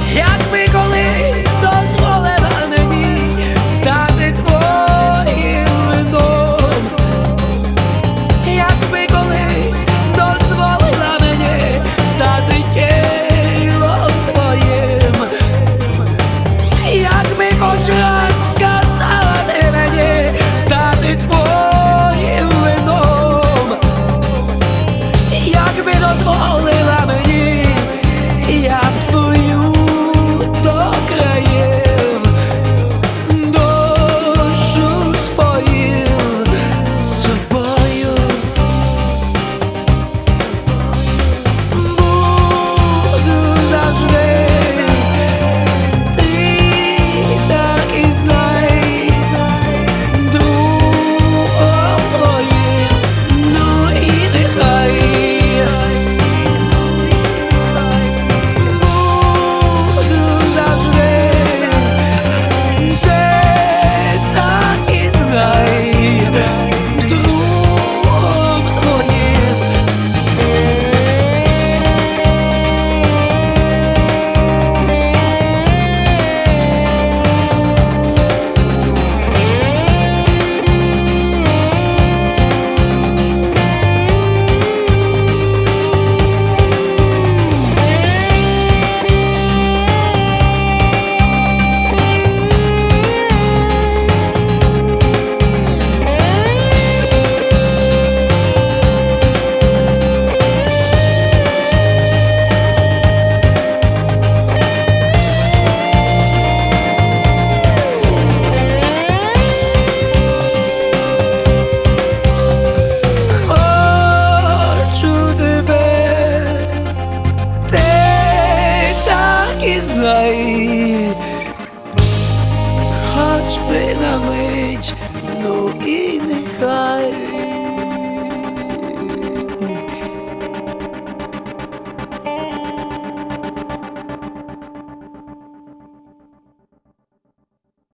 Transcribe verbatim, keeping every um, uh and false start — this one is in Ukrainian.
якби колись дозволила мені стати твоїм вином, якби колись дозволила мені стати тілом твоїм, якби хоч раз сказала ти мені стати твоїм вином, якби дозволила мені, я б твою до країв душу споїв собою. Буду завжди, ти так і знай, другом твоїм, ну і нехай. Буду завжди, ти так і знай, другом твоїм. Хочу тебе, ти так і знай, хоч би на мить, ну і нехай.